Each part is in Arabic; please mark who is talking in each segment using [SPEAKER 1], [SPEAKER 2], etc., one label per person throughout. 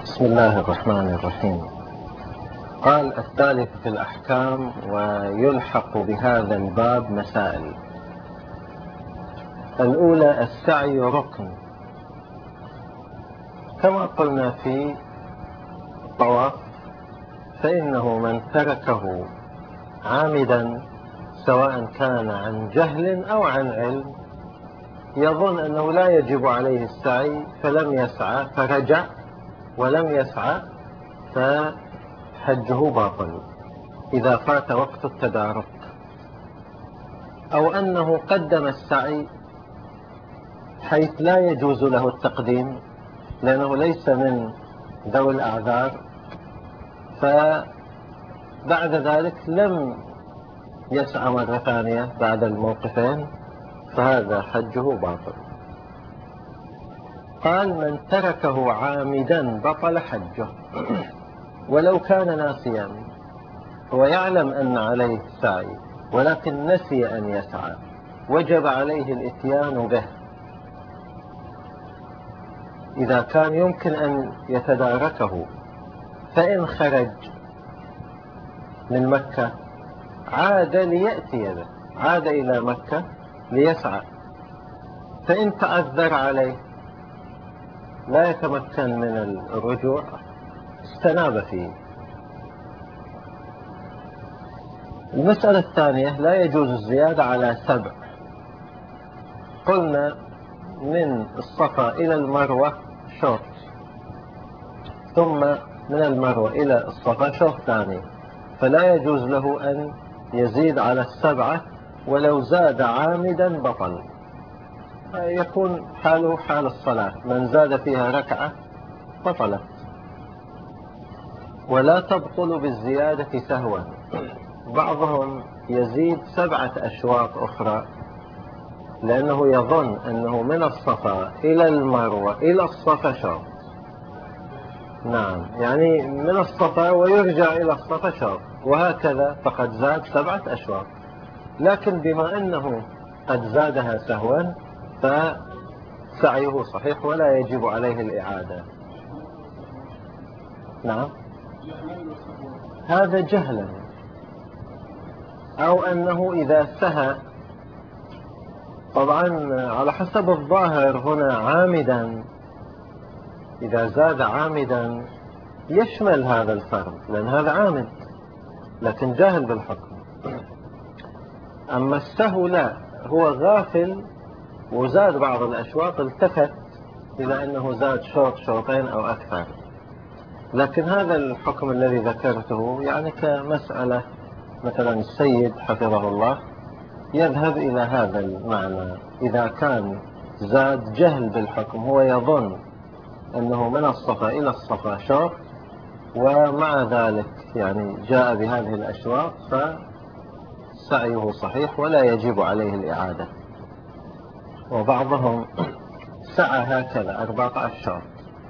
[SPEAKER 1] بسم الله الرحمن الرحيم. قال الثالث في الأحكام ويلحق بهذا الباب مسائل. الأولى: السعي ركن، كما قلنا في الطواف، فإنه من تركه عامدا سواء كان عن جهل أو عن علم يظن أنه لا يجب عليه السعي فلم يسعى فرجع ولم يسعى فحجه باطل إذا فات وقت التدارك، أو أنه قدم السعي حيث لا يجوز له التقديم لأنه ليس من ذوي الأعذار، فبعد ذلك لم يسعى مرة ثانية بعد الموقفين، فهذا حجه باطل. قال: من تركه عامدا بطل حجه ولو كان ناسيا، هو يعلم أن عليه سعي ولكن نسي أن يسعى، وجب عليه الإتيان به إذا كان يمكن أن يتداركه. فإن خرج من مكة عاد ليأتي به، عاد إلى مكة ليسعى، فإن تعذر عليه لا يتمكن من الرجوع استناب فيه. المسألة الثانية: لا يجوز الزيادة على 7. قلنا من الصفا إلى المروة شوط، ثم من المروة إلى الصفا شوط ثاني، فلا يجوز له أن يزيد على 7، ولو زاد عامدا بطل. يكون حاله حال الصلاة، من زاد فيها ركعة بطلت. ولا تبطل بالزيادة سهوا، بعضهم يزيد 7 أشواط أخرى لأنه يظن أنه من الصفا إلى المروة إلى الصفا شوط. نعم، يعني من الصفا ويرجع إلى الصفا شوط، وهكذا فقد زاد 7 أشواط. لكن بما أنه قد زادها سهوا فسعيه صحيح ولا يجب عليه الإعادة. نعم، هذا جهلا، أو أنه إذا سهى، طبعا على حسب الظاهر هنا عامدا، إذا زاد عامدا يشمل هذا الفرد لأن هذا عامد لكن جاهل بالحكم. أما السهو لا، هو غافل وزاد بعض الأشواط، التفت إلى أنه زاد شوط شوطين أو أكثر، لكن هذا الحكم الذي ذكرته يعني كمسألة مثلا السيد حفظه الله يذهب إلى هذا المعنى. إذا كان زاد جهل بالحكم، هو يظن أنه من الصفا إلى الصفا شوط، ومع ذلك يعني جاء بهذه الأشواط، فسعيه صحيح ولا يجب عليه الإعادة. وبعضهم سعى هكذا 14 شوط،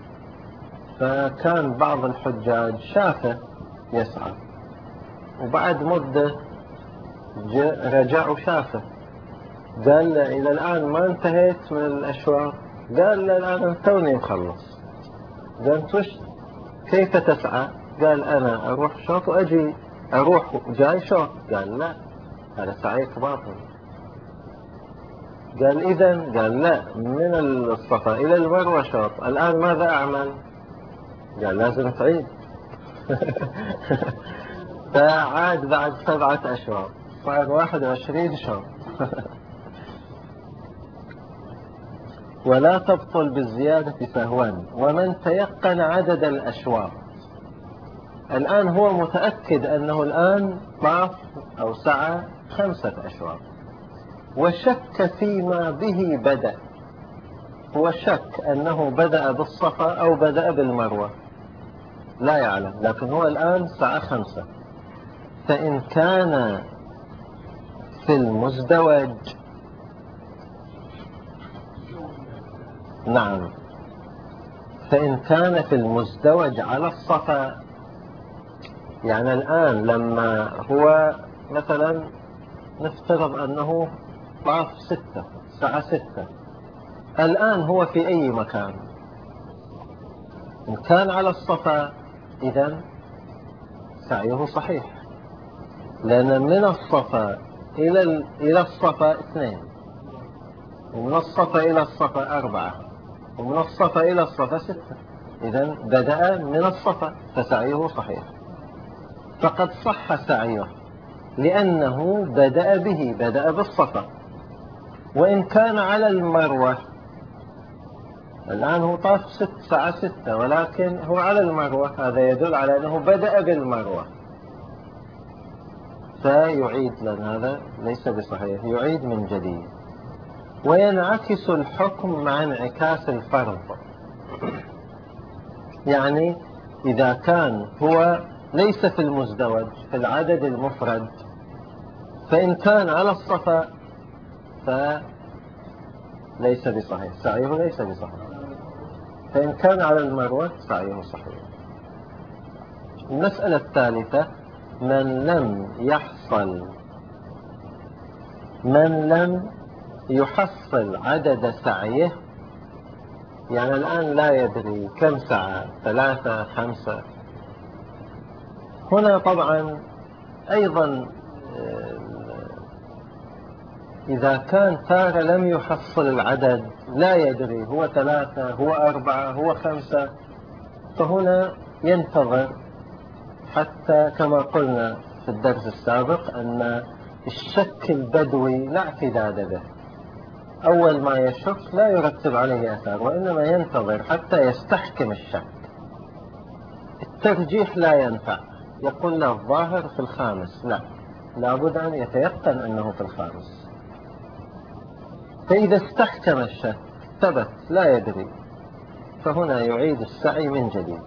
[SPEAKER 1] فكان بعض الحجاج شافه يسعى، وبعد مدة رجع وشافه، قال: إلى الآن ما انتهيت من الأشواط؟ قال: لا، الآن توني مخلص. قال: كيف تسعى؟ قال: أنا أروح شوط وأجي، أروح جاي شوط. قال: لا، هذا سعيك باطل. قال: إذن؟ قال: لا، من الصفا إلى المروة شوط، الآن ماذا أعمل؟ قال: لازم تعيد. فعاد بعد 7 أشواط، صار 21 شوط. ولا تبطل بالزيادة سهوا، ومن تيقن عدد الأشواط، الآن هو متأكد أنه الآن طاف أو سعى 5 أشواط، وشك فيما به بدأ، هو شك أنه بدأ بالصفا أو بدأ بالمروة، لا يعلم، لكن هو الآن سعى 5. فإن كان في المزدوج، نعم، فإن كان في المزدوج على الصفا، يعني الآن لما هو مثلا نفترض أنه طاف 6، سعى 6، الآن هو في أي مكان؟ إن كان على الصفا إذن سعيه صحيح، لأن من الصفا إلى الصفا 2، ومن الصفا إلى الصفا 4، ومن الصفا إلى الصفا 6. إذن بدأ من الصفا فسعيه صحيح، فقد صح سعيه لأنه بدأ بالصفا. وإن كان على المروة، الآن هو طاف الساعة 6 ولكن هو على المروة، هذا يدل على أنه بدأ بالمروة، فيعيد، لأن هذا ليس بصحيح، يعيد من جديد. وينعكس الحكم مع انعكاس الفرض، يعني إذا كان هو ليس في المزدوج في العدد المفرد، فإن كان على الصفا فليس بصحيح، سعيه ليس بصحيح. فإن كان على المروة سعيه صحيح. المسألة الثالثة: من لم يحصل عدد سعيه، يعني الآن لا يدري كم سعى، 3 5. هنا طبعا أيضا إذا كان تارة لم يحصل العدد، لا يدري هو 3 هو 4 هو 5، فهنا ينتظر حتى كما قلنا في الدرس السابق أن الشك البدوي لا اعتداد به، أول ما يشك لا يرتب عليه أثار، وإنما ينتظر حتى يستحكم الشك. الترجيح لا ينفع، يقول له الظاهر في الخامس، لا، لابد أن يتيقن أنه في الخامس. فإذا استحكم الشك ثبت لا يدري، فهنا يعيد السعي من جديد.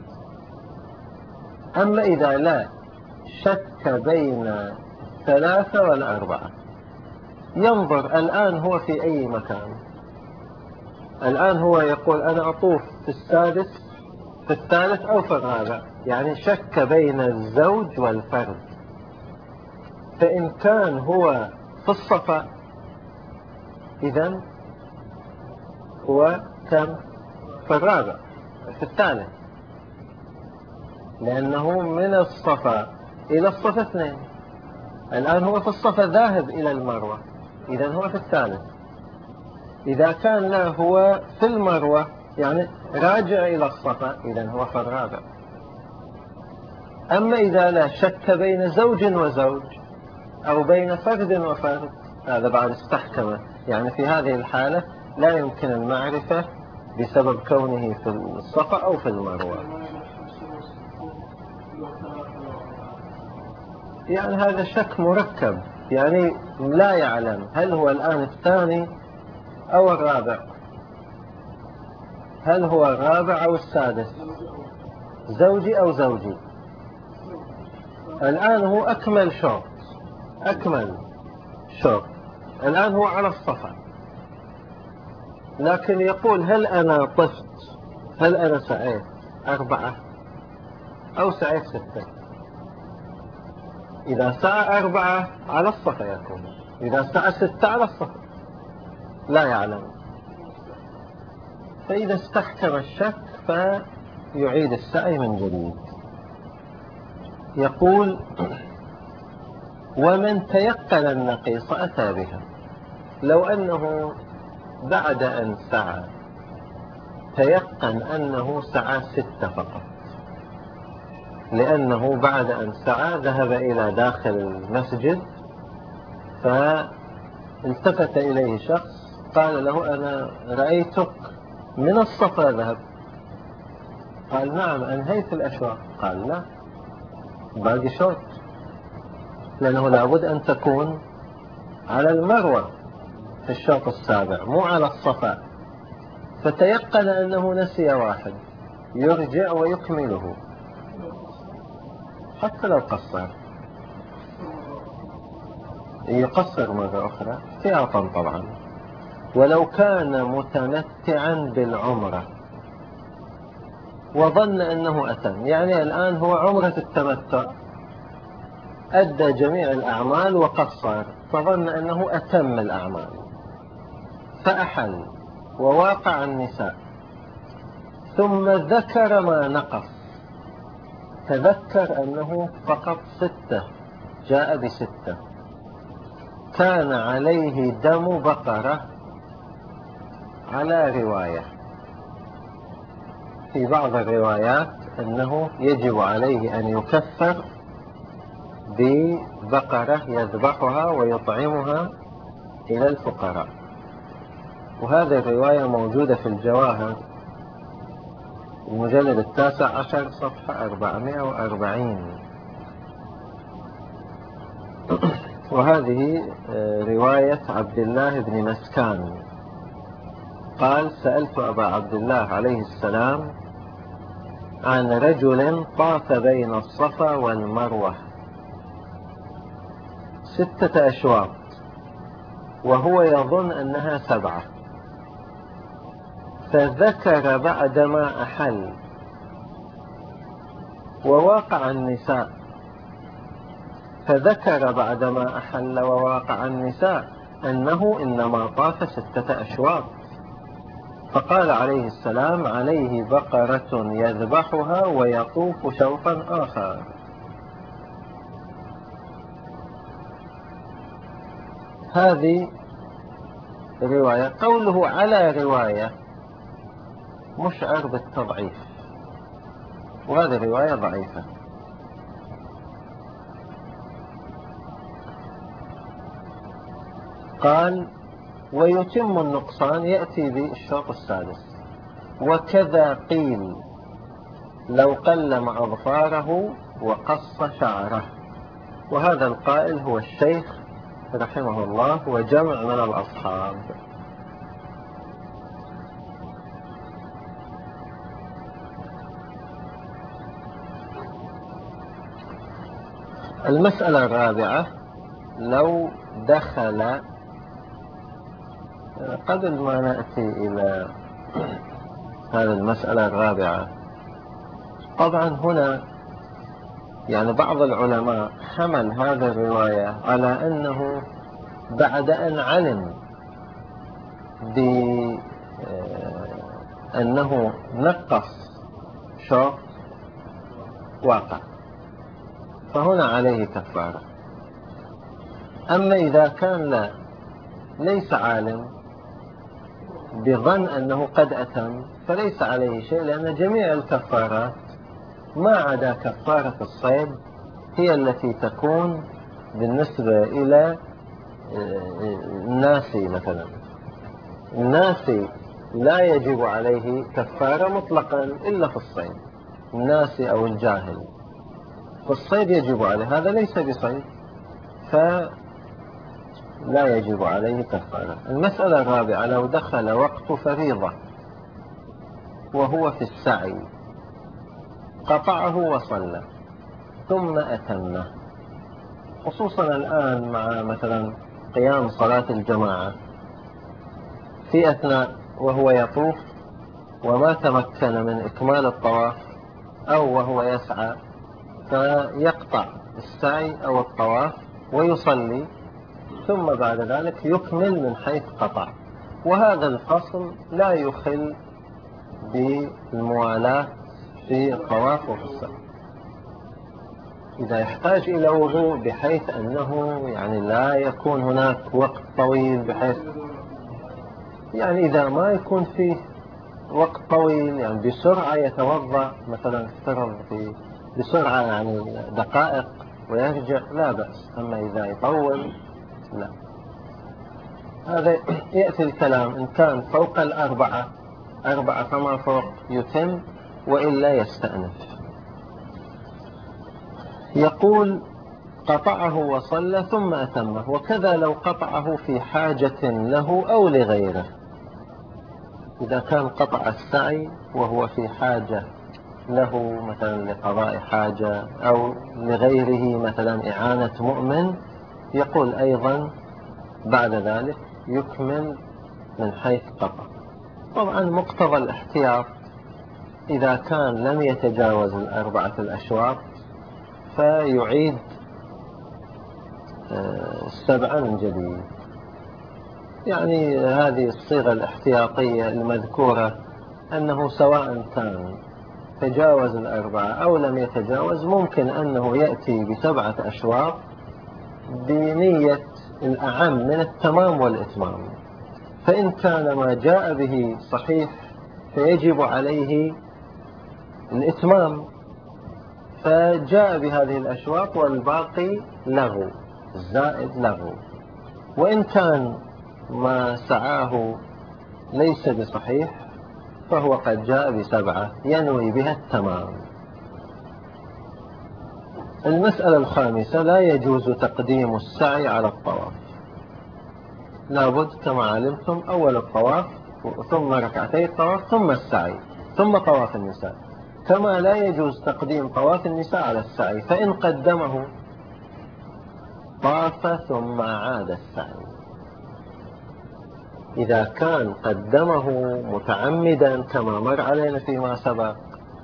[SPEAKER 1] أما إذا لا شك بين 3 و4، ينظر الآن هو في أي مكان. الآن هو يقول أنا أطوف في السادس في الثالث أو في الرابع، يعني شك بين الزوج والفرد. فإن كان هو في الصفا إذن هو كم؟ في الرابع، في الثالث، لأنه من الصفا إلى الصفا 2. الآن هو في الصفا ذاهب إلى المروة، إذن هو في الثالث. إذا كان لا هو في المروة يعني راجع إلى الصفا، إذن هو في الرابع. أما إذا لا شك بين زوج وزوج أو بين فرد وفرد، هذا بعد استحكمه، يعني في هذه الحالة لا يمكن المعرفة بسبب كونه في الصفا أو في المروة. يعني هذا شك مركب، يعني لا يعلم هل هو الآن الثاني أو الرابع، هل هو الرابع أو السادس، زوجي أو زوجي. الآن هو أكمل شوط، الآن هو على الصفا، لكن يقول هل أنا طفت، هل أنا سعيت 4 أو سعيت 6؟ إذا سعى 4 على الصفا يكون، إذا سعى 6 على الصفا، لا يعلم. فإذا استحكم الشك فيعيد السعي من جديد. يقول: ومن تيقن النقيص أتى بها. لو أنه بعد أن سعى تيقن أنه سعى 6 فقط، لأنه بعد أن سعى ذهب إلى داخل المسجد، فالتفت إليه شخص قال له: أنا رأيتك من الصفا ذهب. قال: نعم، أنهيت الأشواط. قال: لا، باقي شوط، لأنه لابد أن تكون على المروة في الشوط السابع، مو على الصفا. فتيقن أنه نسي واحد، يرجع ويكمله حتى لو قصر، يقصر مرة أخرى احتياطا طبعا. ولو كان متمتعا بالعمرة وظن أنه أتم، يعني الآن هو عمرة التمتع، أدى جميع الأعمال وقصر، فظن أنه أتم الأعمال، فأحل وواقع النساء، ثم ذكر ما نقص، تذكر أنه فقط 6، جاء ب6. كان عليه دم بقرة على رواية، في بعض الروايات أنه يجب عليه أن يكفر ببقرة يذبحها ويطعمها إلى الفقراء. وهذه الرواية موجودة في الجواهر المجلد 19 صفحة 440. وهذه رواية عبد الله بن مسكان قال: سألت أبا عبد الله عليه السلام عن رجل طاف بين الصفا والمروة 6 أشواط وهو يظن أنها 7، فذكر بعدما أحل وواقع النساء، فذكر بعدما أحل وواقع النساء أنه إنما طاف 6 أشواط، فقال عليه السلام: عليه بقرة يذبحها ويطوف شوطا آخر. هذه رواية. قوله على رواية مشعر بالتضعيف، وهذه الرواية ضعيفة. قال: ويتم النقصان، يأتي بالشوط السادس: وكذا قيل لو قلم أظفاره وقص شعره. وهذا القائل هو الشيخ رحمه الله وجمع من الأصحاب. المسألة الرابعة: لو دخل، قبل ما نأتي إلى هذه المسألة الرابعة، طبعا هنا يعني بعض العلماء حمل هذه الرواية على أنه بعد أن علم بأنه نقص شوط واقع، فهنا عليه كفارة. أما إذا كان ليس عالم بظن أنه قد أتم فليس عليه شيء، لأن جميع الكفارات ما عدا كفارة الصيد هي التي تكون بالنسبة إلى الناسي. مثلا الناسي لا يجب عليه كفارة مطلقا إلا في الصيد، الناسي أو الجاهل. في الصيد يجب عليه، هذا ليس بصيد فلا يجب عليه كفارة. المسألة الرابعة: لو دخل وقت فريضة وهو في السعي قطعه وصلى ثم أتمه، خصوصا الآن مع مثلا قيام صلاة الجماعة، في أثناء وهو يطوف وما تمكن من إكمال الطواف أو وهو يسعى، فيقطع السعي أو الطواف ويصلي، ثم بعد ذلك يكمل من حيث قطع. وهذا الفصل لا يخل بالموالاة في الطواف وفي السعي. إذا يحتاج إلى وضوء بحيث أنه يعني لا يكون هناك وقت طويل، بحيث يعني إذا ما يكون فيه وقت طويل يعني بسرعة يتوضأ، مثلا افترض بسرعة يعني دقائق ويرجع، لا بأس. أما إذا يطول لا. هذا يأتي الكلام إن كان فوق 4 فما فوق يتم، وإلا يستأنف. يقول: قطعه وصلى ثم أتمه، وكذا لو قطعه في حاجة له أو لغيره. إذا كان قطع السعي وهو في حاجة له، مثلا لقضاء حاجة أو لغيره، مثلا إعانة مؤمن، يقول أيضا بعد ذلك يكمل من حيث قطع. طبعا مقتضى الاحتياط إذا كان لم يتجاوز 4 الأشواط فيعيد 7 من جديد. يعني هذه الصيغة الاحتياطية المذكورة أنه سواء كان تجاوز الأربعة أو لم يتجاوز، ممكن أنه يأتي ب7 أشواط بنية الأعم من التمام والإتمام. فإن كان ما جاء به صحيح فيجب عليه الإتمام، فجاء بهذه الأشواط والباقي لغو، الزائد لغو. وإن كان ما سعاه ليس بصحيح فهو قد جاء ب7 ينوي بها التمام. المسألة الخامسة: لا يجوز تقديم السعي على الطواف. لابد كما علمتم أول الطواف ثم ركعتي الطواف ثم السعي ثم طواف النساء، كما لا يجوز تقديم طواف النساء على السعي، فإن قدمه طاف ثم عاد السعي. إذا كان قدمه متعمدا كما مر علينا فيما سبق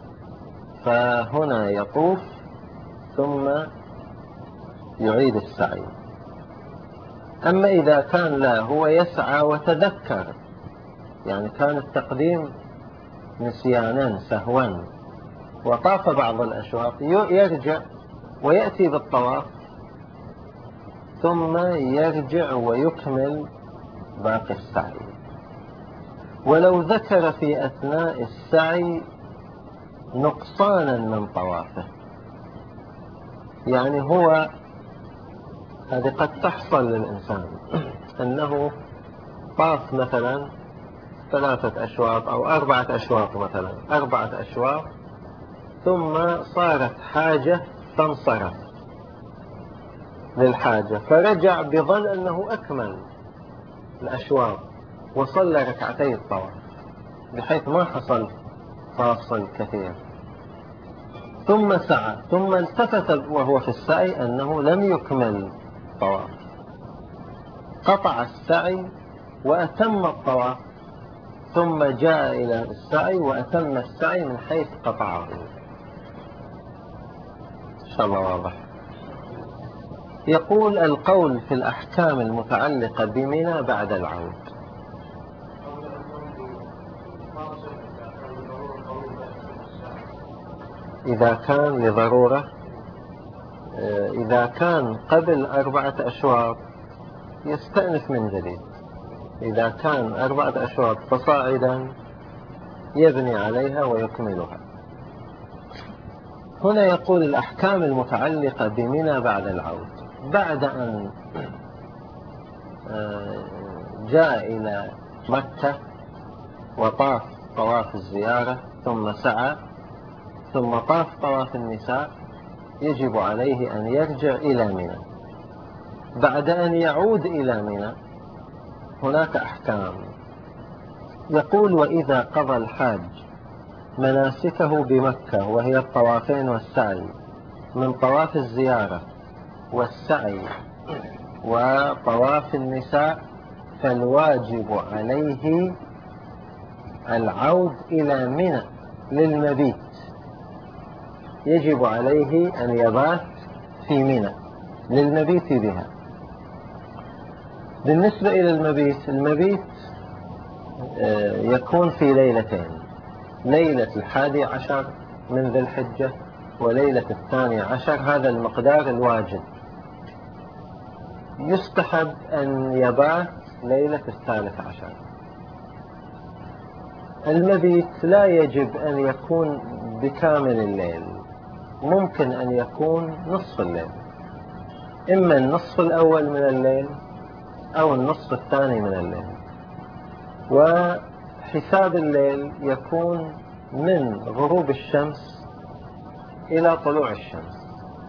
[SPEAKER 1] فهنا يطوف ثم يعيد السعي. أما إذا كان لا، هو يسعى وتذكر، يعني كان التقديم نسيانا سهوا وطاف بعض الأشواط، يرجع ويأتي بالطواف ثم يرجع ويكمل باقي السعي. ولو ذكر في أثناء السعي نقصانا من طوافه، يعني هو هذه قد تحصل للإنسان أنه طاف مثلا 3 أشواط أو 4 أشواط، مثلا 4 أشواط، ثم صارت حاجة فانصرف للحاجة فرجع بظن أنه أكمل الأشواط وصلى ركعتي الطواف بحيث ما حصل فاصل كثير، ثم سعى، ثم التفت وهو في السعي أنه لم يكمل الطواف، قطع السعي وأتم الطواف، ثم جاء إلى السعي وأتم السعي من حيث قطعه. إن شاء الله واضح. يقول: القول في الأحكام المتعلقة بمنى بعد العود. إذا كان لضرورة، إذا كان قبل 4 أشواط يستأنف من جديد، إذا كان 4 أشواط فصاعدا يبني عليها ويكملها. هنا يقول: الأحكام المتعلقة بمنى بعد العود، بعد أن جاء إلى مكة وطاف طواف الزيارة ثم سعى ثم طاف طواف النساء، يجب عليه أن يرجع إلى منى. بعد أن يعود إلى منى هناك أحكام. يقول: وإذا قضى الحاج مناسكه بمكة وهي الطوافين والسعي، من طواف الزيارة والسعي وطواف النساء، فالواجب عليه العود إلى منى للمبيت، يجب عليه أن يبات في منى للمبيت بها. بالنسبة إلى المبيت يكون في ليلتين: ليلة 11 من ذي الحجة وليلة 12، هذا المقدار الواجب. يستحب أن يبات ليلة 13. المبيت لا يجب أن يكون بكامل الليل، ممكن أن يكون نصف الليل، إما النصف الأول من الليل أو النصف الثاني من الليل. وحساب الليل يكون من غروب الشمس إلى طلوع الشمس،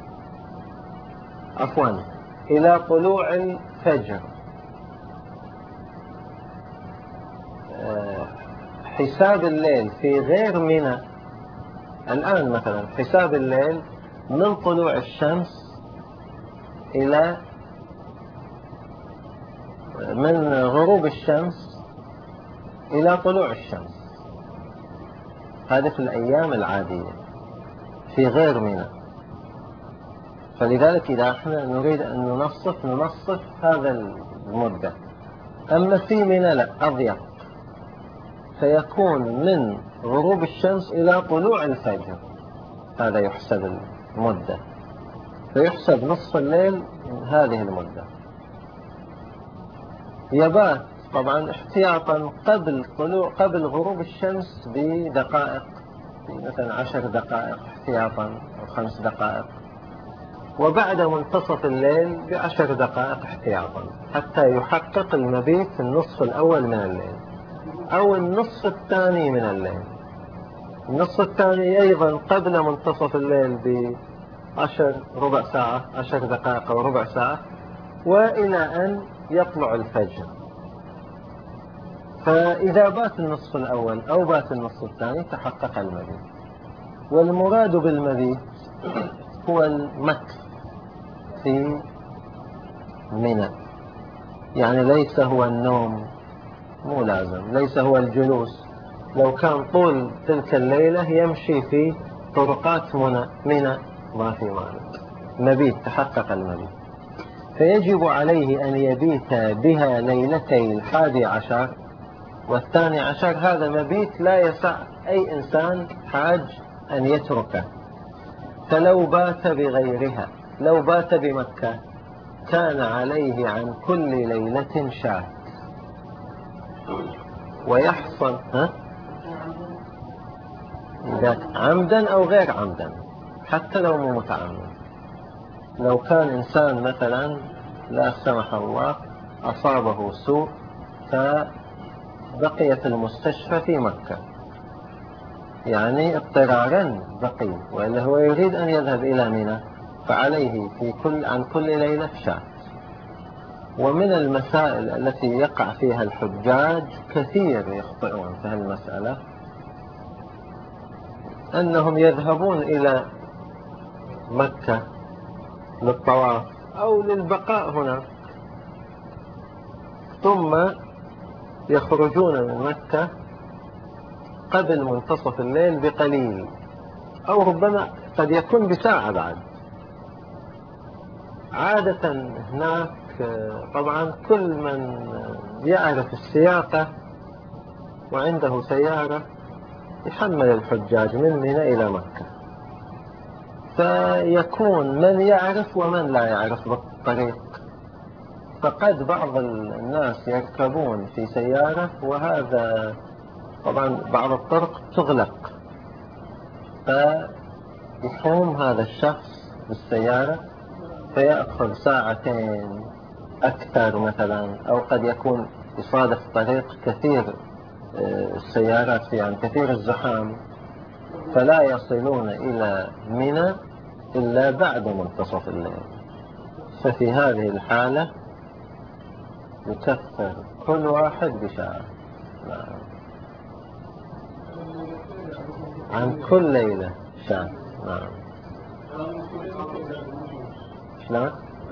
[SPEAKER 1] إلى طلوع الفجر. حساب الليل في غير منى الآن مثلا، حساب الليل من طلوع الشمس إلى من غروب الشمس إلى طلوع الشمس، هذه في الأيام العادية في غير منى. فلذلك إذا احنا نريد أن ننصف هذا المدة. أما في منى لا، أضيق، فيكون من غروب الشمس إلى طلوع الفجر، هذا يحسب المدة، فيحسب نصف الليل من هذه المدة. يبات طبعا احتياطا قبل غروب الشمس بدقائق، مثلا 10 دقائق احتياطا أو 5 دقائق، وبعد منتصف الليل ب10 دقائق احتياطا، حتى يحقق المبيت في النصف الأول من الليل أو النصف الثاني من الليل. النصف الثاني أيضا قبل منتصف الليل ربع ساعة، 10 دقائق أو ربع ساعة، وإلى أن يطلع الفجر. فإذا بات النصف الأول أو بات النصف الثاني تحقق المبيت. والمراد بالمبيت هو المكث في منى، يعني ليس هو النوم، مو لازم، ليس هو الجلوس. لو كان طول تلك الليلة يمشي في طرقات منى ما في مانع، مبيت، تحقق المبيت. فيجب عليه أن يبيت بها ليلتي 11 و12. هذا مبيت لا يسع أي إنسان حاج أن يتركه. فلو بات بغيرها، لو بات بمكة، كان عليه عن كل ليلة شاة، ويحصل إذا عمدا أو غير عمدا، حتى لو مو متعمد. لو كان إنسان مثلا لا سمح الله أصابه سوء فبقي في المستشفى في مكة، يعني اضطرارا بقي، وإلا هو يريد أن يذهب إلى منى، فعليه عن كل ليلة شاة. ومن المسائل التي يقع فيها الحجاج كثير يخطئون في هالمسألة، أنهم يذهبون إلى مكة للطواف أو للبقاء هنا، ثم يخرجون من مكة قبل منتصف الليل بقليل، أو ربما قد يكون بساعة بعد. عادة هناك طبعا كل من يعرف السياقة وعنده سيارة يحمل الحجاج من منى إلى مكة، فيكون من يعرف ومن لا يعرف بالطريق. فقد بعض الناس يركبون في سيارة، وهذا طبعا بعض الطرق تغلق، فيقوم هذا الشخص بالسيارة فيأخذ ساعتين أكثر مثلا، أو قد يكون يصادف طريق كثير السيارات فيه، يعني كثير الزحام، فلا يصلون إلى منى إلا بعد منتصف الليل. ففي هذه الحالة يكفر كل واحد بشاة عن كل ليلة شاة. نعم. شلون؟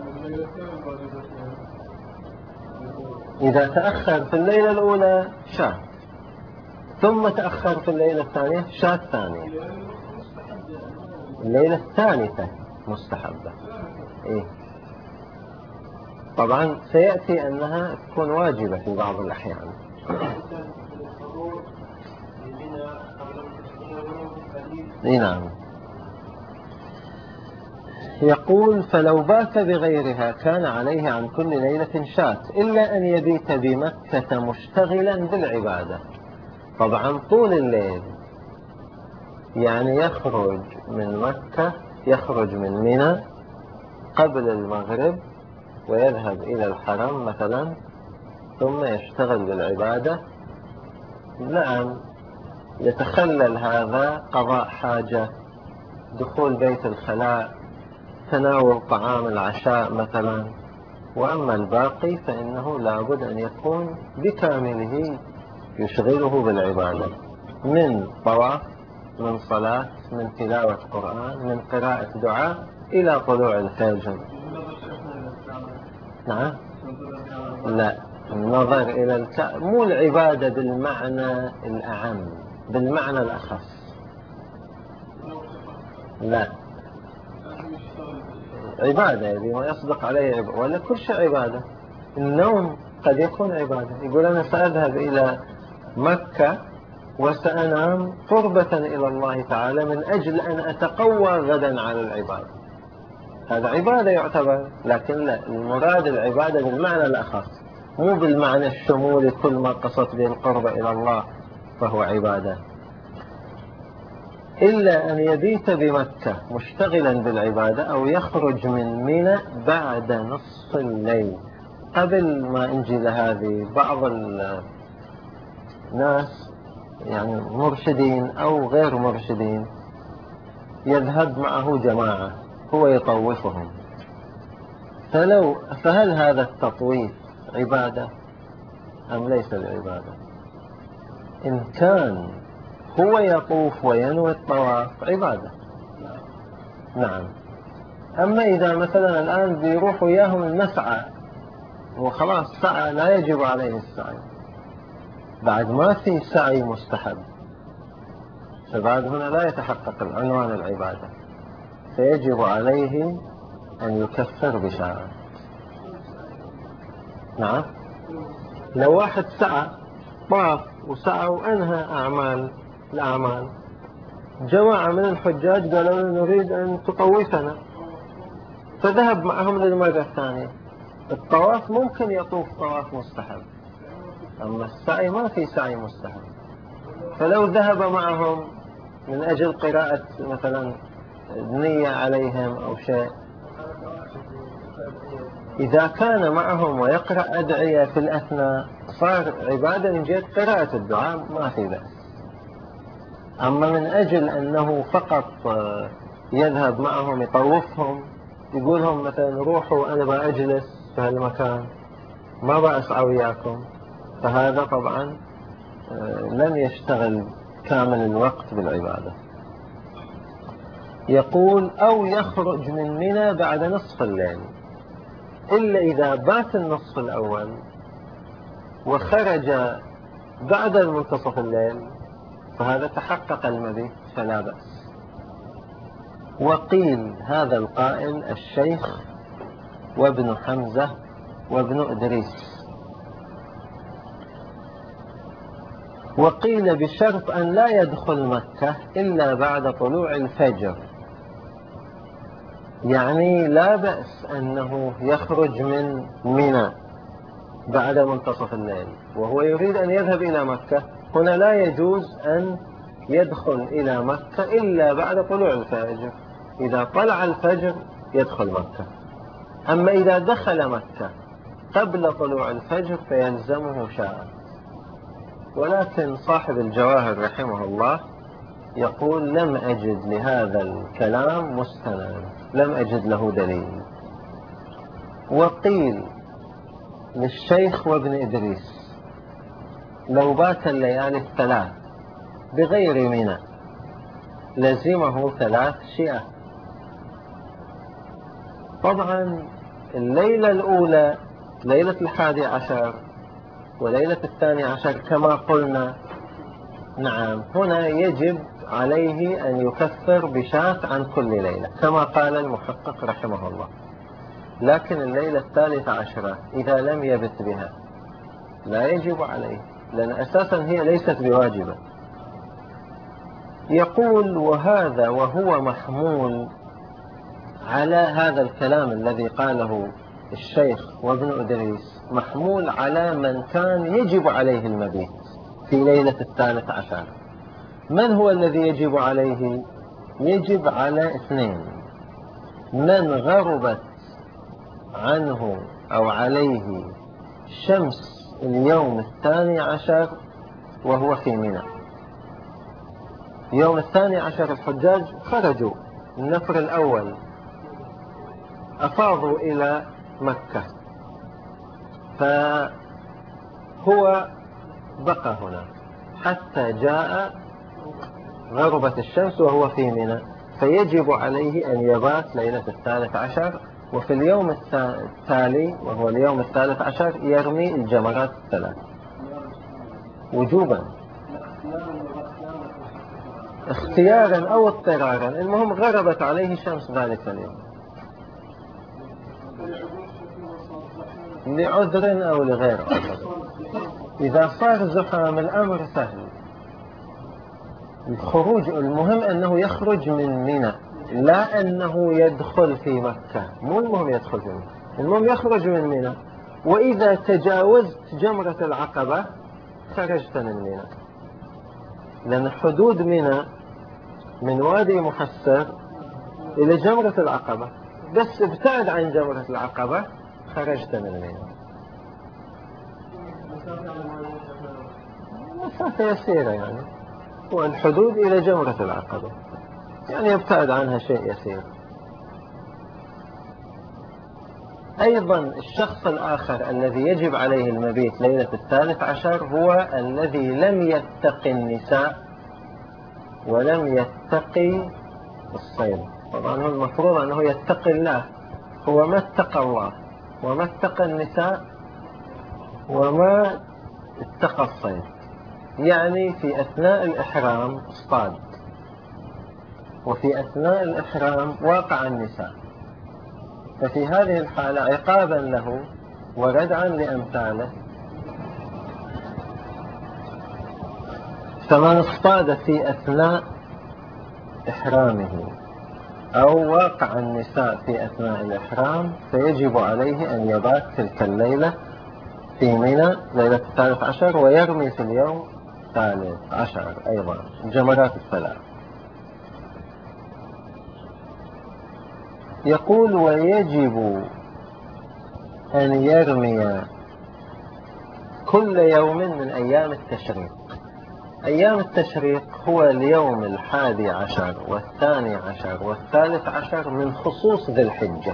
[SPEAKER 1] إذا تأخر في الليلة الأولى شاة، ثم تأخر في الليلة الثانية شاة ثانية. الليلة الثالثة مستحبة. إيه؟ طبعا سيأتي أنها تكون واجبة في بعض الأحيان. نعم. يقول: فلو بات بغيرها كان عليه عن كل ليلة شاة، إلا أن يبيت بمكة مشتغلا بالعبادة. طبعا طول الليل، يعني يخرج من مكة، يخرج من منى قبل المغرب ويذهب إلى الحرم مثلا، ثم يشتغل بالعبادة. نعم، يتخلل هذا قضاء حاجة، دخول بيت الخلاء، تناول طعام العشاء مثلا. وأما الباقي فإنه لابد أن يكون بكامله يشغله بالعبادة، من طواف، من صلاة، من تلاوة قرآن، من قراءة دعاء، إلى طلوع الفجر. نعم. لا، النظر إلى الكعبة مو العبادة بالمعنى الأعم، بالمعنى الأخص. لا، عبادة بما يصدق عليه عبادة، ولا كل شيء عبادة. النوم قد يكون عبادة. يقول: أنا سأذهب إلى مكة وسأنام قربة إلى الله تعالى من أجل أن أتقوى غدا على العبادة. هذا عبادة يعتبر، لكن لا، المراد العبادة بالمعنى الأخص، مو بالمعنى الشمولي كل ما قصد به القرب إلى الله فهو عبادة. إلا أن يبيت بمكة مشتغلا بالعبادة أو يخرج من منى بعد نصف الليل. قبل ما أنجل هذه بعض الناس يعني مرشدين أو غير مرشدين يذهب معه جماعة هو يطوفهم، فهل هذا التطويف عبادة أم ليس بعبادة؟ إن كان هو يطوف وينوي الطواف عبادة، نعم. أما إذا مثلا الآن بيروح وياهم المسعى وخلاص سعى، لا يجب عليه السعي، بعد ما في سعي مستحب، فبعد هنا لا يتحقق العنوان العبادة، فيجب عليه أن يكفر بشاء. نعم، لو واحد سعى طاف وسعى وأنهى الأعمال، جماعة من الحجاج قالوا له نريد أن تطوفنا، فذهب معهم للمرة الثانية. الطواف ممكن يطوف طواف مستحب، أما السعي ما في سعي مستحب. فلو ذهب معهم من أجل قراءة مثلا نية عليهم أو شيء، إذا كان معهم ويقرأ أدعية في الأثناء صار عبادة من جهة قراءة الدعاء، ما في بأس. أما من أجل أنه فقط يذهب معهم يطوفهم، يقولهم مثلا روحوا أنا بأجلس في هالمكان ما بأسعى وياكم، فهذا طبعا لن يشتغل كامل الوقت بالعبادة. يقول أو يخرج من منى بعد نصف الليل، إلا إذا بات النصف الأول وخرج بعد منتصف الليل فهذا تحقق المبيت فلا بأس. وقيل هذا القائل الشيخ وابن حمزة وابن إدريس. وقيل بشرط أن لا يدخل مكة إلا بعد طلوع الفجر، يعني لا بأس أنه يخرج من منى بعد منتصف الليل وهو يريد أن يذهب إلى مكة، هنا لا يجوز أن يدخل إلى مكة إلا بعد طلوع الفجر. إذا طلع الفجر يدخل مكة. أما إذا دخل مكة قبل طلوع الفجر فيلزمه شاء. ولكن صاحب الجواهر رحمه الله يقول لم أجد لهذا الكلام مستند، لم أجد له دليل. وقيل للشيخ وابن إدريس لو بات الليالي الثلاث بغير منى لزمه 3 شيئة. طبعا الليلة الأولى ليلة 11 وليلة 12 كما قلنا، نعم، هنا يجب عليه أن يكفر بشاة عن كل ليلة كما قال المحقق رحمه الله. لكن الليلة 13 إذا لم يبت بها لا يجب عليه، لأن أساسا هي ليست بواجبة. يقول وهذا وهو محمول على هذا الكلام الذي قاله الشيخ وابن إدريس، محمول على من كان يجب عليه المبيت في ليلة 13. من هو الذي يجب عليه؟ يجب على 2، من غربت عنه أو عليه شمس اليوم 12 وهو في منى. يوم 12 الحجاج خرجوا النفر الأول أفاضوا إلى مكة، فهو بقى هنا حتى جاء غربت الشمس وهو في منى، فيجب عليه أن يبات ليلة 13 وفي اليوم التالي وهو اليوم 13 يرمي الجمرات 3 وجوبا، اختيارا أو اضطرارا، المهم غربت عليه شمس ذلك اليوم لعذر أو لغير عذر. إذا صار زحام الأمر سهل، الخروج المهم أنه يخرج من منى، لا أنه يدخل في مكة. مو المهم يدخل في مكة، المهم يخرج من منى. وإذا تجاوزت جمرة العقبة خرجت من منى، لأن حدود منى من وادي محسر إلى جمرة العقبة، بس ابتعد عن جمرة العقبة خرجت من منى. مسافة يسيرة يعني، والحدود إلى جمرة العقبة يعني يبتعد عنها شيء يسير. أيضا الشخص الآخر الذي يجب عليه المبيت ليلة 13 هو الذي لم يتقي النساء ولم يتقي الصيد. طبعا هو المفروض أنه يتقي الله، هو ما اتقى الله وما اتقى النساء وما اتقى الصيد. يعني في أثناء الإحرام اصطاد، وفي أثناء الإحرام واقع النساء، ففي هذه الحالة عقابا له وردعا لأمثاله، فمن اصطاد في أثناء إحرامه أو واقع النساء في أثناء الإحرام فيجب عليه أن يبات تلك الليلة في منى ليلة 13 ويرمي في اليوم 13 أيضا الجمرات الثلاث. يقول ويجب أن يرمي كل يوم من أيام التشريق. أيام التشريق هو اليوم 11 و12 و13 من خصوص ذي الحجة.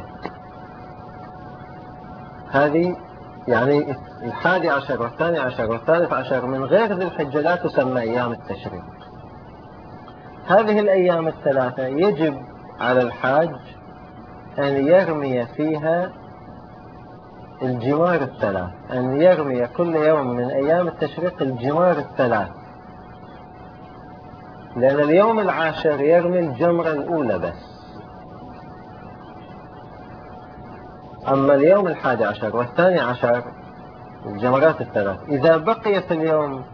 [SPEAKER 1] هذه يعني 11 و12 و13 من غير ذي الحجة لا تسمى أيام التشريق. هذه الأيام الثلاثة يجب على الحاج أن يرمي فيها الجمار الثلاث، أن يرمي كل يوم من أيام التشريق الجمار الثلاث، لأن اليوم 10 يرمي الجمرة الأولى بس. أما اليوم 11 و12 الجمرات الثلاث. إذا بقي في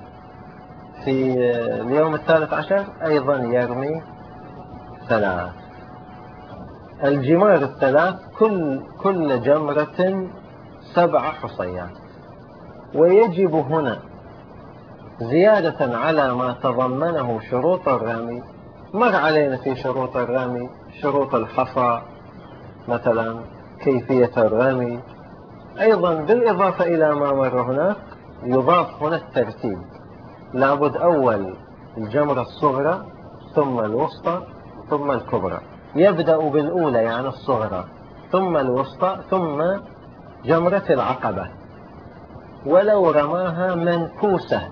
[SPEAKER 1] اليوم 13 أيضا يرمي 3 الجمار الثلاث، كل جمرة 7 حصيات. ويجب هنا زيادة على ما تضمنه شروط الرمي. مر علينا في شروط الرمي شروط الحصى مثلا، كيفية الرمي. أيضا بالإضافة إلى ما مر هناك يضاف هنا الترتيب. لابد أول الجمرة الصغرى ثم الوسطى ثم الكبرى. يبدأ بالأولى يعني الصغرى ثم الوسطى ثم جمرة العقبة. ولو رماها منكوسة،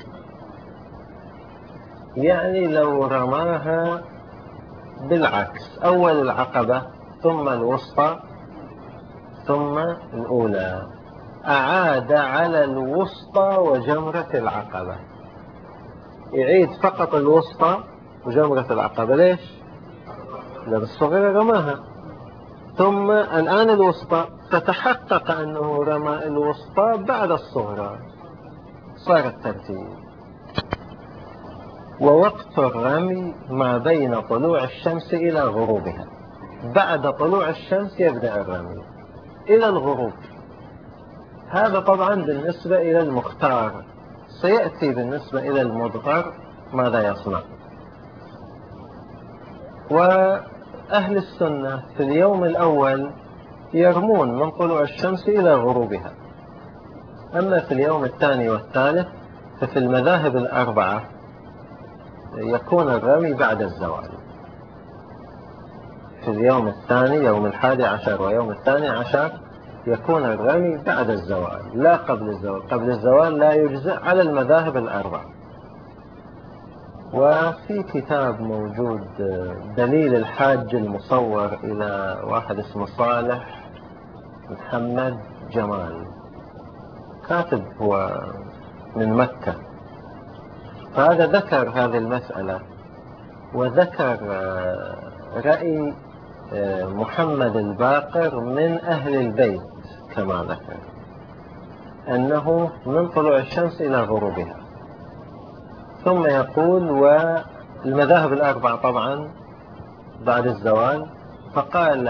[SPEAKER 1] يعني لو رماها بالعكس، أول العقبة ثم الوسطى ثم الأولى، أعاد على الوسطى وجمرة العقبة. يعيد فقط الوسطى وجمرة العقبة. ليش؟ لأن الصغيرة رماها، ثم الآن الوسطى، فتحقق أنه رمى الوسطى بعد الصغرى، صار الترتيب. ووقت الرمي ما بين طلوع الشمس إلى غروبها. بعد طلوع الشمس يبدأ الرمي إلى الغروب. هذا طبعا بالنسبة إلى المختار. سيأتي بالنسبة إلى المضطر ماذا يصنع. وأهل السنة في اليوم الأول يرمون من طلوع الشمس إلى غروبها. أما في اليوم الثاني والثالث ففي المذاهب الأربعة يكون الرمي بعد الزوال. في اليوم الثاني يوم 11 ويوم 12 يكون الرمي بعد الزوال لا قبل الزوال. قبل الزوال لا يجزئ على المذاهب الأربعة. وفي كتاب موجود دليل الحاج المصور إلى واحد اسمه صالح محمد جمال، كاتب هو من مكة، فهذا ذكر هذه المسألة، وذكر رأي محمد الباقر من أهل البيت كما ذكر، أنه من طلوع الشمس إلى غروبها. ثم يقول المذاهب الأربعة طبعا بعد الزوال. فقال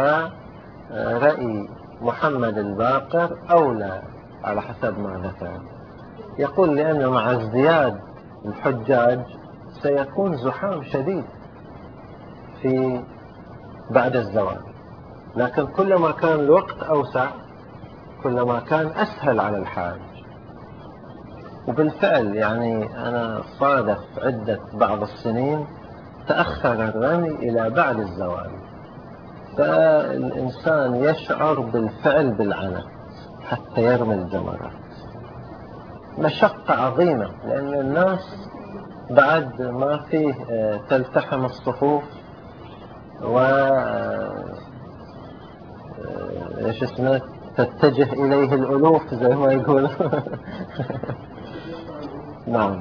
[SPEAKER 1] ورأي محمد الباقر أولى على حسب ما ذكر. يقول لأنه مع ازدياد الحجاج سيكون زحام شديد في بعد الزوال، لكن كلما كان الوقت أوسع كلما كان أسهل على الحاج. وبالفعل يعني أنا صادف عدة بعض السنين تأخر الرمي إلى بعد الزوال، فالإنسان يشعر بالفعل بالعنت حتى يرمي الجمرات. مشقة عظيمة، لأن الناس بعد ما فيه تلتحم الصفوف و ايش اسمه تتجه إليه الألوف زي ما يقول. نعم.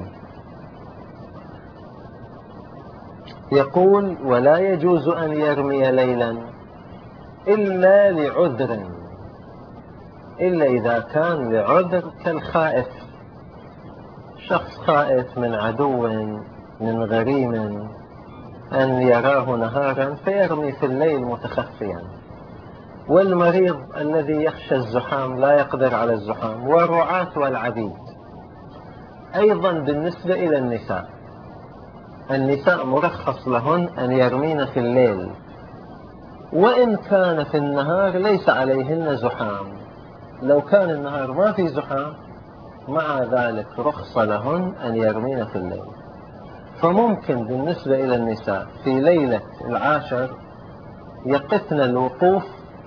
[SPEAKER 1] يقول ولا يجوز أن يرمي ليلا إلا لعذر، إلا إذا كان لعذر كالخائف، شخص خائف من عدو من غريم أن يراه نهارا فيرمي في الليل متخفيا، والمريض الذي يخشى الزحام لا يقدر على الزحام، والرعاة والعبيد. أيضا بالنسبة إلى النساء مرخص لهن أن يرمين في الليل، وإن كان في النهار ليس عليهن زحام. لو كان النهار ما في زحام مع ذلك رخص لهن أن يرمين في الليل. فممكن بالنسبة إلى النساء في ليلة العاشر يقفن الوقوف،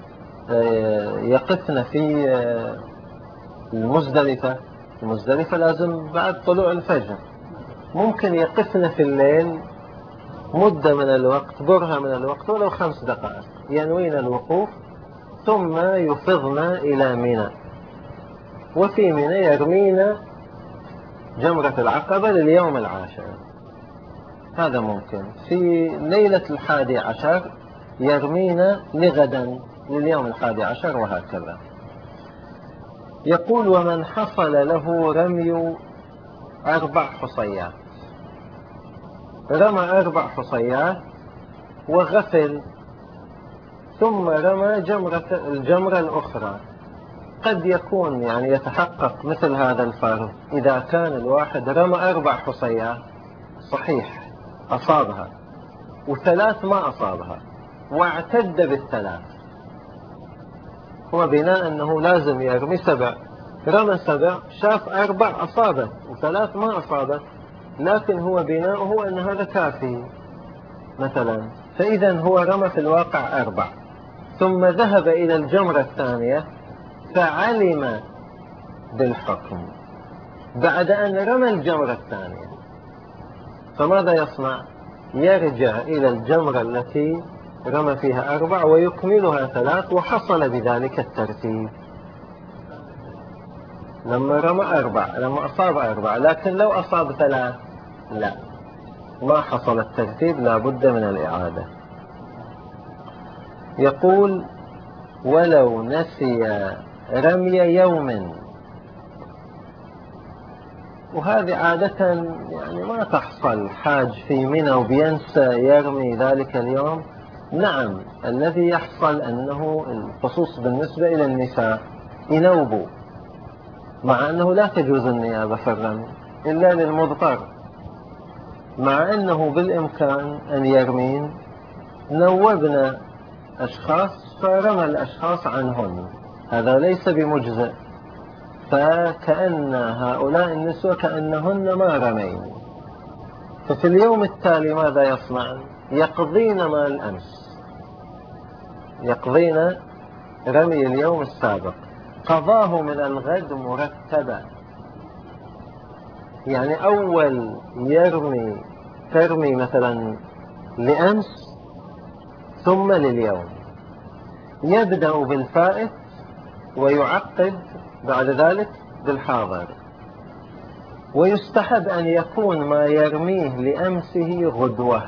[SPEAKER 1] يقفن في المزدلفة لازم بعد طلوع الفجر، ممكن يقفن في الليل مدة من الوقت، برهة من الوقت ولو 5 دقائق، ينوين الوقوف ثم يفضن إلى منى، وفي منى يرمين جمرة العقبة لليوم العاشر. هذا ممكن. في ليلة 11 يرمين لغدا لليوم 11 وهكذا. يقول ومن حصل له رمي 4 حصيات، رمى 4 حصيات وغفل ثم رمى الجمرة الأخرى، قد يكون يعني يتحقق مثل هذا الفرض إذا كان الواحد رمى 4 حصيات صحيح أصابها و3 ما أصابها واعتد بال3، هو بناء أنه لازم يرمي 7، رمى 7 شاف 4 أصابت و3 ما أصابت، لكن هو بناؤه أن هذا كافي مثلا، فإذا هو رمى في الواقع 4 ثم ذهب إلى الجمرة الثانية فعلم بالحكم بعد أن رمى الجمرة الثانية، فماذا يصنع؟ يرجع إلى الجمرة التي رمى فيها 4 ويكملها 3، وحصل بذلك الترتيب. لما رمى 4 لما أصاب 4، لكن لو أصاب 3 لا، ما حصل الترتيب، لا بد من الإعادة. يقول ولو نسي رمي يوم، وهذه عادة يعني ما تحصل حاج في منى وبينسى يرمي ذلك اليوم. نعم، الذي يحصل أنه الخصوص بالنسبة إلى النساء ينوبوا، مع أنه لا تجوز النيابة في الرمي إلا للمضطر، مع أنه بالإمكان أن يرمين. نوبنا أشخاص فرمى الأشخاص عنهن، هذا ليس بمجزئ، فكأن هؤلاء النسوة كأنهن ما رمين، ففي اليوم التالي ماذا يصنعن؟ يقضين ما الأمس، يقضين رمي اليوم السابق، قضاه من الغد مرتبا، يعني أول ترمي مثلا لأمس ثم لليوم، يبدأ بالفائت ويعقد بعد ذلك بالحاضر. ويستحب أن يكون ما يرميه لأمسه غدوة،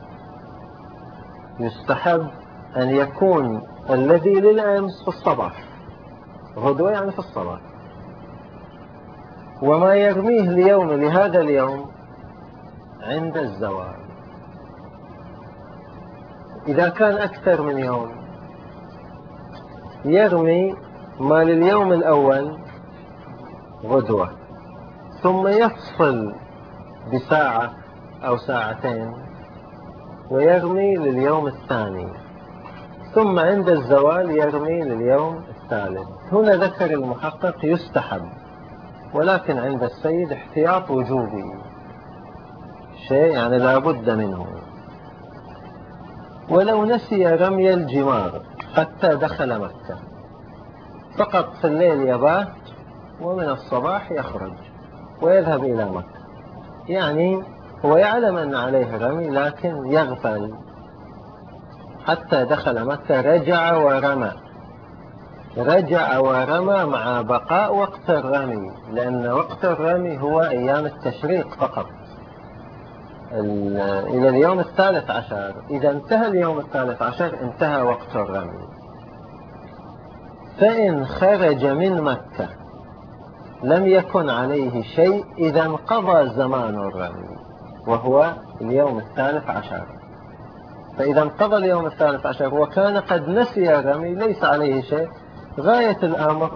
[SPEAKER 1] يستحب أن يكون الذي للأمس في الصباح، غدوة يعني في الصباح، وما يرميه لهذا اليوم عند الزوال. إذا كان أكثر من يوم يرمي ما لليوم الأول غدوة، ثم يفصل بساعة أو ساعتين ويرمي لليوم الثاني، ثم عند الزوال يرمي لليوم الثالث. هنا ذكر المحقق يستحب، ولكن عند السيد احتياط وجوبي، شيء يعني لا بد منه. ولو نسي رمي الجمار حتى دخل مكة، فقط في الليل يبات ومن الصباح يخرج ويذهب إلى مكة، يعني هو يعلم أن عليه رمي لكن يغفل حتى دخل مكة، رجع ورمى مع بقاء وقت الرمي، لأن وقت الرمي هو أيام التشريق فقط إلى اليوم 13. إذا انتهى اليوم 13 انتهى وقت الرمي. فإن خرج من مكة لم يكن عليه شيء إذا انقضى زمان الرمي وهو اليوم 13. فإذا انقضى اليوم 13 وكان قد نسي الرمي ليس عليه شيء. غاية الأمر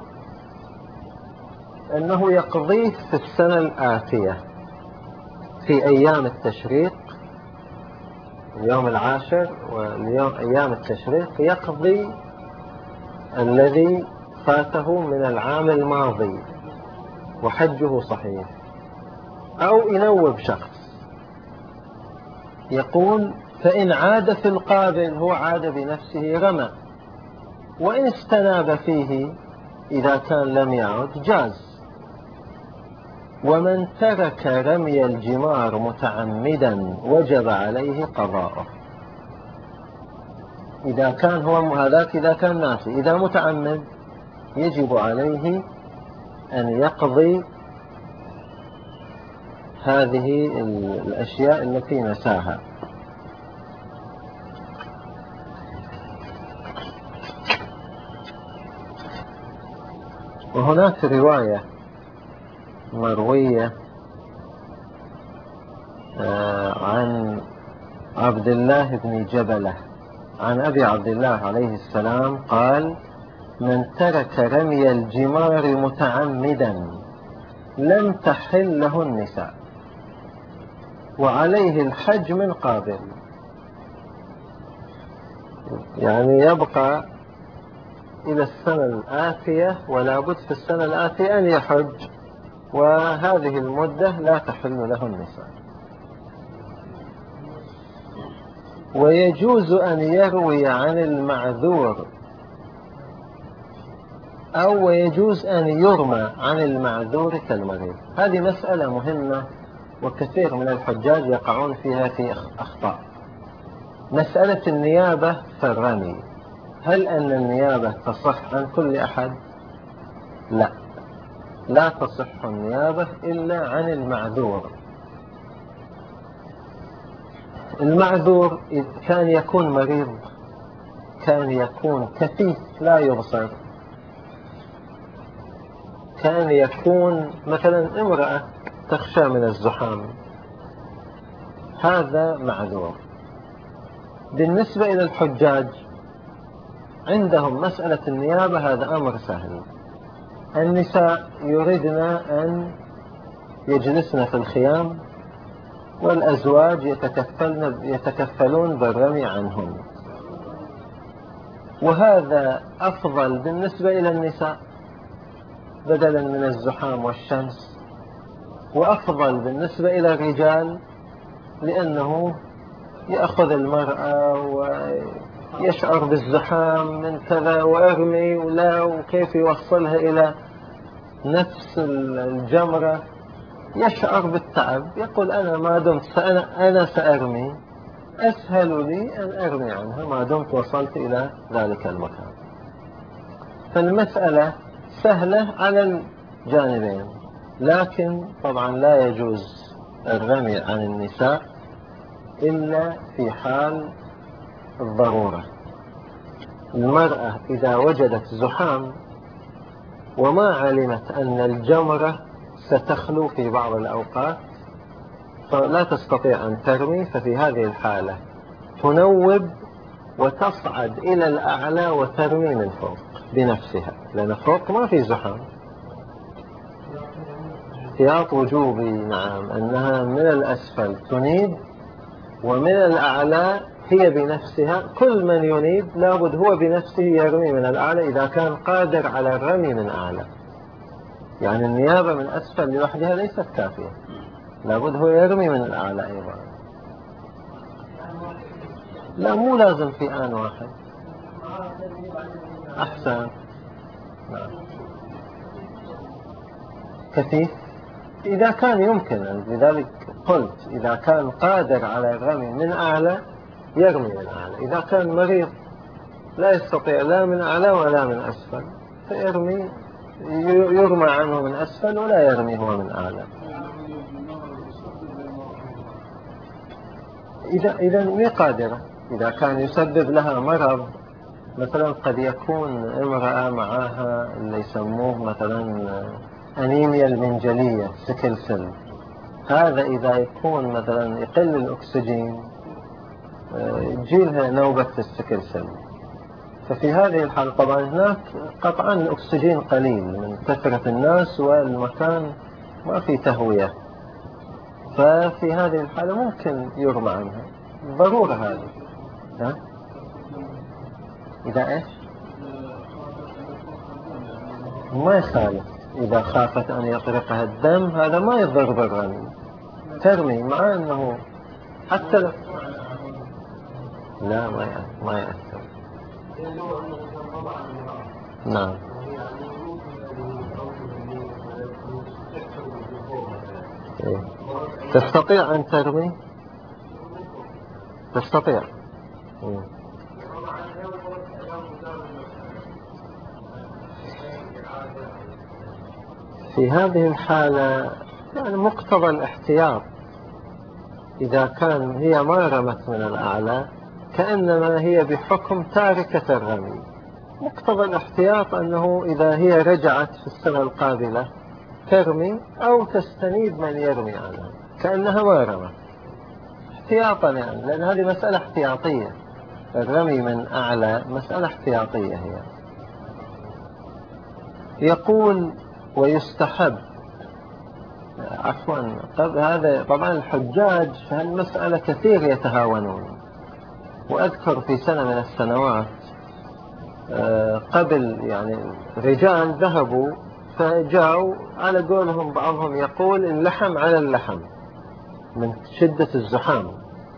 [SPEAKER 1] أنه يقضيه في السنة الآتية في أيام التشريق، اليوم 10 واليوم أيام التشريق، يقضي الذي فاته من العام الماضي وحجه صحيح. أو ينوب شخص يقول فإن عاد في القابل، هو عاد بنفسه رمى، وإن استناب فيه إذا كان لم يعد جاز. ومن ترك رمي الجمار متعمدا وجب عليه قضاؤه. إذا كان هو هذاك إذا كان ناسي، إذا متعمد يجب عليه أن يقضي هذه الأشياء التي نساها. وهناك رواية مروية عن عبد الله بن جبلة عن أبي عبد الله عليه السلام قال: من ترك رمي الجمار متعمدا لم تحل له النساء وعليه الحج من قابل. يعني يبقى إلى السنة الآتية، ولا بد في السنة الآتية أن يحج، وهذه المدة لا تحل له النساء. ويجوز أن يروي عن المعذور، أو ويجوز أن يرمى عن المعذور كالمريض. هذه مسألة مهمة وكثير من الحجاج يقعون فيها في أخطاء. مسألة النيابة في الرمي، هل أن النيابة تصح عن كل أحد؟ لا، لا تصح النيابة إلا عن المعذور. المعذور كان يكون مريض، كان يكون كفيف لا يبصر، كان يكون مثلا امرأة تخشى من الزحام، هذا معذور. بالنسبة إلى الحجاج عندهم مسألة النيابة هذا أمر سهل. النساء يريدن أن يجلسن في الخيام، والأزواج يتكفلون بالرمي عنهم، وهذا أفضل بالنسبة إلى النساء بدلا من الزحام والشمس، وأفضل بالنسبة إلى الرجال لأنه يأخذ المرأة ويشعر بالزحام من كذا وأرمي ولا، وكيف يوصلها إلى نفس الجمرة، يشعر بالتعب، يقول أنا ما دمت أنا سأرمي، أسهل لي أن أرمي عنها ما دمت وصلت إلى ذلك المكان. فالمسألة سهلة على الجانبين، لكن طبعا لا يجوز الرمي عن النساء إلا في حال الضرورة. المرأة إذا وجدت زحام وما علمت أن الجمرة ستخلو في بعض الأوقات فلا تستطيع أن ترمي، ففي هذه الحالة تنوب وتصعد إلى الأعلى وترمي من فوق بنفسها، لأن فوق ما في زحام. احتياط وجوبي، نعم، أنها من الأسفل تنيب ومن الأعلى هي بنفسها. كل من ينيب لابد هو بنفسه يرمي من الأعلى إذا كان قادر على الرمي من أعلى. يعني النيابة من أسفل لوحدها ليست كافية، لابد هو يرمي من الأعلى أيضا. لا، مو لازم في آن واحد. أحسن. نعم. كثيف إذا كان يمكن، لذلك قلت إذا كان قادر على الرمي من أعلى يرمي من أعلى. إذا كان مريض لا يستطيع لا من أعلى ولا من أسفل فيرمي، يرمى عنه من أسفل ولا يرمي هو من أعلى. إذا مي قادرة، إذا كان يسبب لها مرض، مثلا قد يكون امرأة معها اللي يسموه مثلا أنيميا المنجلية سكل سل، هذا إذا يكون مثلا يقل الأكسجين يجيلها نوبة السكل سل. ففي هذه الحالة طبعا هناك قطعا الأكسجين قليل من كثرة الناس والمكان ما في تهوية، ففي هذه الحالة ممكن يرمى عنها ضرورة هذه. ها؟ إذا إيش؟ ما يخالف، إذا خافت أن يطرقها الدم هذا ما يضر بالرمي، ترمي مع أنه حتى لا ما يأثر. نعم. إيه. تستطيع أن ترمي؟ تستطيع. إيه. في هذه الحالة يعني مقتضى الاحتياط، إذا كان هي ما رمت من الأعلى كأنما هي بحكم تاركة الرمي. مقتضى الاحتياط أنه إذا هي رجعت في السنة القابلة ترمي أو تستنيب من يرمي عنها كأنها ما رمت احتياطا، يعني لأن هذه مسألة احتياطية. الرمي من أعلى مسألة احتياطية هي. يقول ويستحب، عفوا هذا طبعا الحجاج في هالمسألة كثير يتهاونون. وأذكر في سنة من السنوات قبل يعني رجال ذهبوا فجاءوا على قولهم، بعضهم يقول اللحم على اللحم من شدة الزحام.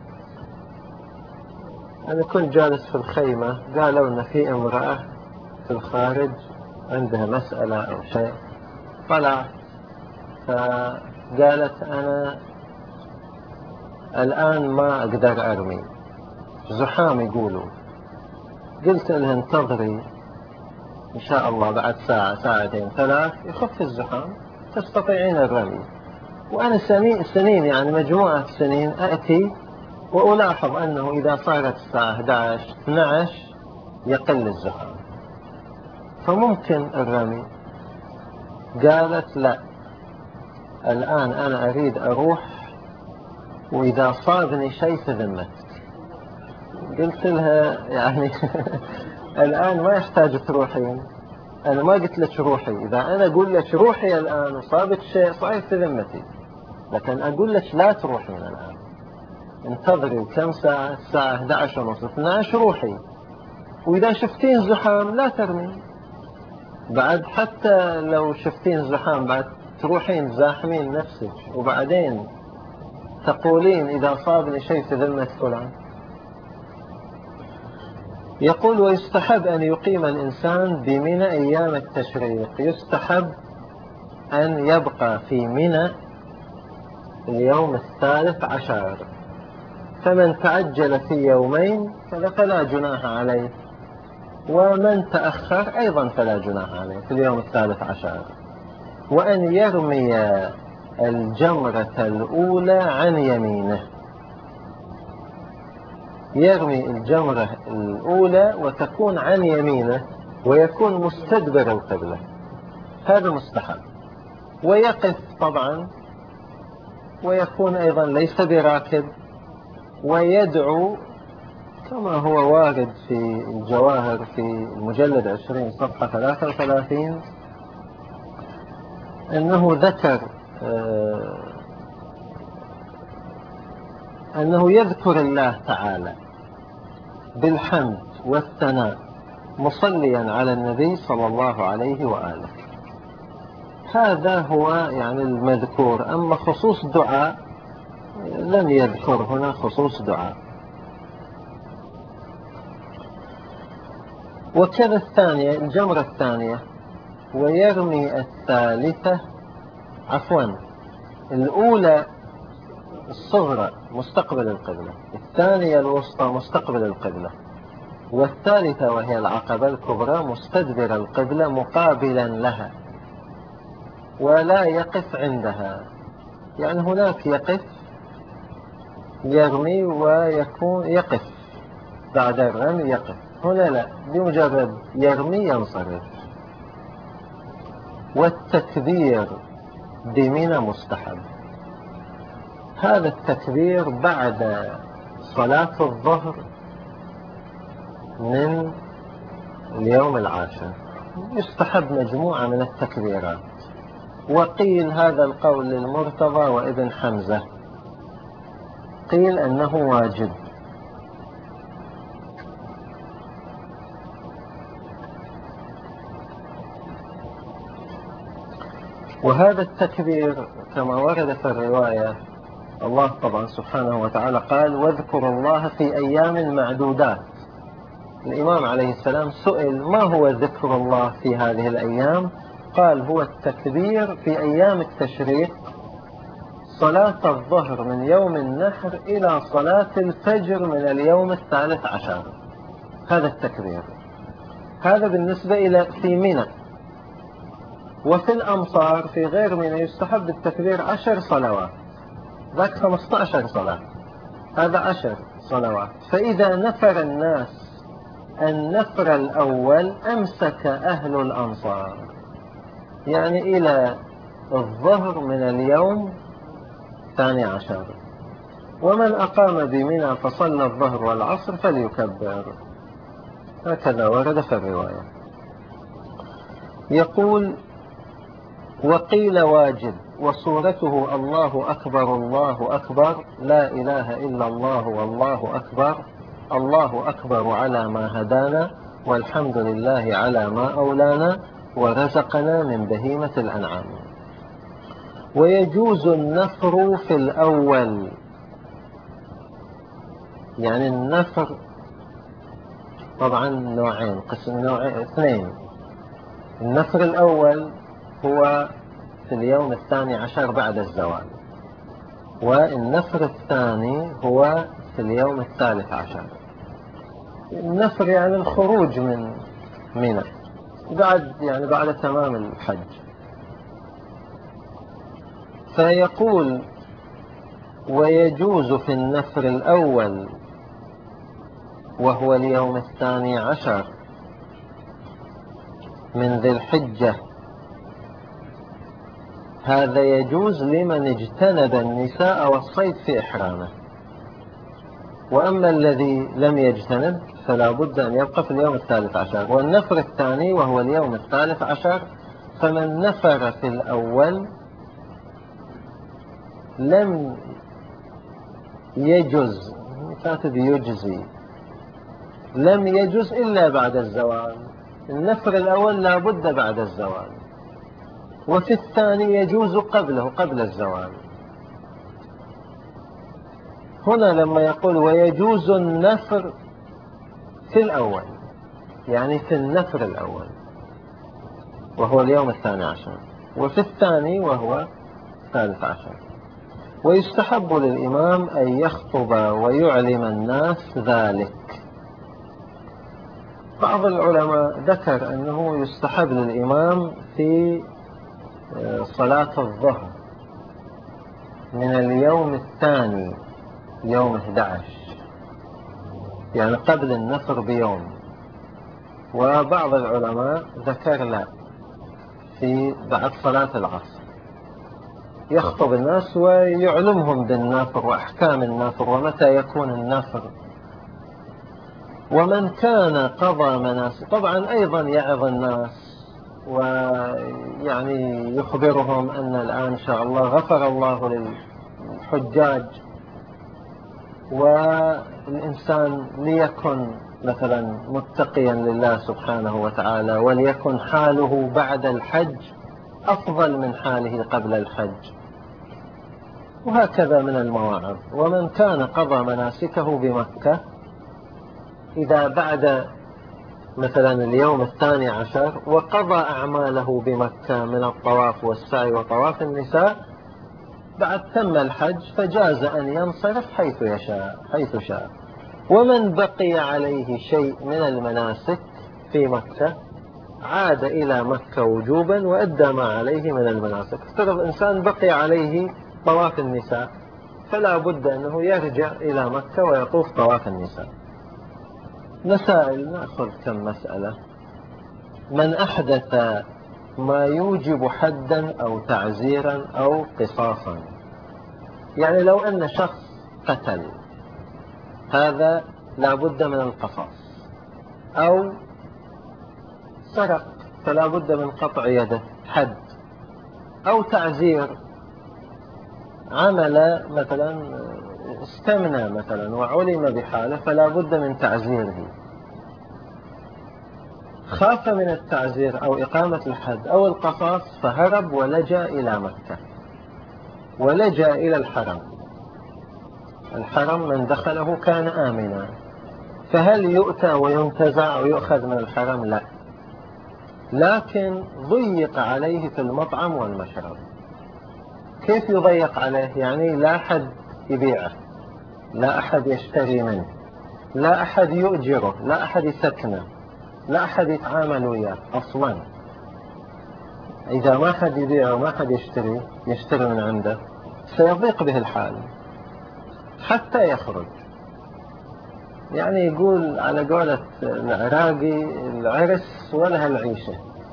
[SPEAKER 1] أنا كنت جالس في الخيمة، قالوا أن في امرأة في الخارج عندها مسألة أو شيء، طلعت فقالت أنا الآن ما أقدر أرمي، زحام يقولوا. قلت لها انتظري إن شاء الله بعد ساعة ساعتين ثلاث يخف الزحام تستطيعين الرمي. وأنا سنين يعني مجموعة سنين أأتي وألاحظ أنه إذا صارت الساعة 11 12 يقل الزحام، فممكن الرمي. قالت لا، الآن أنا أريد أروح وإذا صابني شيء في ذمتك. قلت لها يعني الآن ما يحتاج تروحين، أنا ما قلت لك روحي. إذا أنا أقول لك روحي الآن وصابك شيء صحيح في ذمتي، لكن أقول لك لا تروحين الآن، انتظري كم ساعة، الساعة 11 ونص 12 روحي، وإذا شفتين زحام لا ترمي. بعد حتى لو شفتين زحام بعد تروحين زاحمين نفسك وبعدين تقولين إذا صابني شيء في ذمة فلان. يقول ويستحب أن يقيم الإنسان بمنى أيام التشريق. يستحب أن يبقى في منى اليوم 13، فمن تعجل في يومين فلا جناح عليه، ومن تأخر أيضا فلا جناح عليه في اليوم 13. وأن يرمي الجمرة الأولى عن يمينه، يرمي الجمرة الأولى وتكون عن يمينه ويكون مستدبر القبلة، هذا مستحب. ويقف طبعا، ويكون أيضا ليس براكب، ويدعو كما هو وارد في الجواهر في المجلد 20 صفحة 33 أنه ذكر أنه يذكر الله تعالى بالحمد والثناء مصليا على النبي صلى الله عليه وآله. هذا هو يعني المذكور. أما خصوص دعاء لم يذكر هنا خصوص دعاء. وكذا الثانية، الجمرة الثانية، ويرمي الثالثة، عفوا الأولى الصغرى مستقبل القبلة، الثانية الوسطى مستقبل القبلة، والثالثة وهي العقبة الكبرى مستدبر القبلة مقابلا لها، ولا يقف عندها. يعني هناك يقف يرمي ويكون يقف بعد الرمي يقف، هنا لا، بمجرد يرمي ينصرف. والتكبير بمنى مستحب. هذا التكبير بعد صلاة الظهر من اليوم العاشر، يستحب مجموعة من التكبيرات. وقيل هذا القول للمرتضى وابن حمزة، قيل أنه واجب. وهذا التكبير كما ورد في الرواية، الله طبعا سبحانه وتعالى قال واذكروا الله في أيام معدودات. الإمام عليه السلام سئل ما هو ذكر الله في هذه الأيام؟ قال هو التكبير في أيام التشريق، صلاة الظهر من يوم النحر إلى صلاة الفجر من اليوم 13. هذا التكبير. هذا بالنسبة إلى في منى. وفي الأمصار في غير منى يستحب التكبير 10 صلوات، ذاك 15 صلاة، هذا 10 صلوات. فإذا نفر الناس النفر الأول أمسك أهل الأمصار، يعني إلى الظهر من اليوم 12. ومن أقام بمنى فصلى الظهر والعصر فليكبر. هكذا ورد في الرواية. يقول وقيل واجب، وصورته الله أكبر الله أكبر، لا إله إلا الله والله أكبر، الله أكبر على ما هدانا، والحمد لله على ما أولانا، ورزقنا من بهيمة الأنعام. ويجوز النفر في الأول، يعني النفر طبعا نوعين، اثنين. النفر الأول هو في اليوم 12 بعد الزوال، والنفر الثاني هو في اليوم 13. النفر يعني الخروج من منى بعد تمام الحج. فيقول ويجوز في النفر الأول وهو اليوم 12 من ذي الحجة، هذا يجوز لمن اجتنب النساء والصيد في إحرامه. وأما الذي لم يجتنب فلا بد أن يبقى في اليوم 13. والنفر الثاني وهو اليوم 13، فمن نفر في الأول لم يجز، كاتب يجزي، لم يجز إلا بعد الزوال. النفر الأول لا بد بعد الزوال، وفي الثاني يجوز قبله، قبل الزوال. هنا لما يقول ويجوز النفر في الأول، يعني في النفر الأول وهو اليوم 12، وفي الثاني وهو 13. ويستحب للإمام أن يخطب ويعلم الناس ذلك. بعض العلماء ذكر أنه يستحب للإمام في صلاة الظهر من اليوم الثاني يوم 11، يعني قبل النفر بيوم. وبعض العلماء ذكر لا، في بعد صلاة العصر يخطب الناس ويعلمهم بالنفر وأحكام النفر ومتى يكون النفر. ومن كان قضى مناسك، طبعا أيضا يعظ الناس ويعني يخبرهم أن الآن إن شاء الله غفر الله للحجاج، والإنسان ليكن مثلا متقيا لله سبحانه وتعالى، وليكن حاله بعد الحج أفضل من حاله قبل الحج، وهكذا من المواعظ. ومن كان قضى مناسكه بمكة، إذا بعد مثلا اليوم 12 وقضى أعماله بمكة من الطواف والسعي وطواف النساء، بعد تم الحج فجاز أن ينصرف حيث شاء. ومن بقي عليه شيء من المناسك في مكة عاد إلى مكة وجوبا وأدى ما عليه من المناسك. افترض إنسان بقي عليه طواف النساء، فلا بد أنه يرجع إلى مكة ويطوف طواف النساء. مسائل، نأخذ كم مسألة. من أحدث ما يوجب حدا أو تعزيرا أو قصاصا، يعني لو أن شخص قتل، هذا لا بد من القصاص، أو سرق فلا بد من قطع يده حد، أو تعزير، عمل مثلا استمنى مثلا وعلم بحاله فلا بد من تعزيره. خاف من التعزير أو إقامة الحد أو القصاص فهرب ولجأ إلى مكة، ولجأ إلى الحرم. الحرم من دخله كان آمنا، فهل يؤتى وينتزع ويؤخذ من الحرم؟ لا، لكن ضيق عليه في المطعم والمشرب. كيف يضيق عليه؟ يعني لا أحد يبيعه، لا أحد يشتري منه، لا أحد يؤجره، لا أحد يسكنه، لا أحد يتعامل وياه أصلا. إذا ما حد يبيعه وما حد يشتري من عنده سيضيق به الحال حتى يخرج. يعني يقول على قولة العراقي: العرس ولها العيشة.